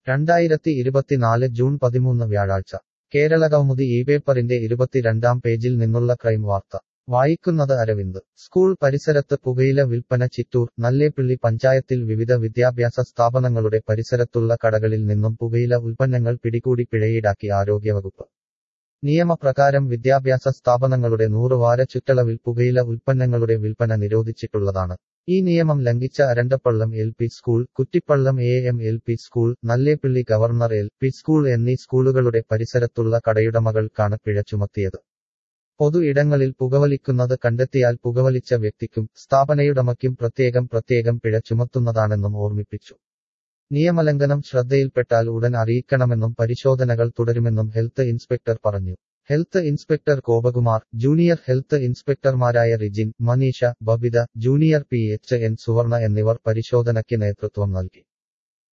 2024 June 13 വ്യാഴാഴ്ച കേരളകൗമുദി ഈ പേപ്പറിന്റെ 22-ാം പേജിൽ നിന്നുള്ള ക്രൈം വാർത്ത വായിക്കുന്നത് അരവിന്ദ്. സ്കൂൾ പരിസരത്ത് പുകയില വിൽപ്പന ചിറ്റൂർ. നല്ലേപ്പിള്ളി പഞ്ചായത്തിൽ വിവിധ വിദ്യാഭ്യാസ സ്ഥാപനങ്ങളുടെ പരിസരത്തുള്ള കടകളിൽ നിന്നും പുകയില ഉൽപ്പന്നങ്ങൾ പിടികൂടി പിഴയീടാക്കി ആരോഗ്യവകുപ്പ്. നിയമപ്രകാരം വിദ്യാഭ്യാസ സ്ഥാപനങ്ങളുടെ 100 വാര ചുറ്റളവിൽ പുകയില ഉൽപ്പന്നങ്ങളുടെ വിൽപ്പന നിരോധിച്ചിട്ടുള്ളതാണ്. ഈ നിയമം ലംഘിച്ച Arandappallam LP school, Kuttippallam AM LP school, Nallepilly government LP school എന്നീ സ്കൂളുകളുടെ പരിസരത്തുള്ള കടയുടമകൾക്കാണ് പിഴ ചുമത്തിയത്. പൊതു ഇടങ്ങളിൽ പുകവലിക്കുന്നത് കണ്ടെത്തിയാൽ പുകവലിച്ച വ്യക്തിക്കും സ്ഥാപനയുടമയ്ക്കും പ്രത്യേകം പിഴ ചുമത്തുന്നതാണെന്നും ഓർമ്മിപ്പിച്ചു. നിയമലംഘനം ശ്രദ്ധയിൽപ്പെട്ടാൽ ഉടൻ അറിയിക്കണമെന്നും പരിശോധനകൾ തുടരുമെന്നും ഹെൽത്ത് ഇൻസ്പെക്ടർ പറഞ്ഞു. Health inspector Gopakumar, junior health ഇൻസ്പെക്ടർമാരായ റിജിൻ, മനീഷ, ബബിത, ജൂനിയർ PHN സുവർണ എന്നിവർ പരിശോധനയ്ക്ക് നേതൃത്വം നൽകി.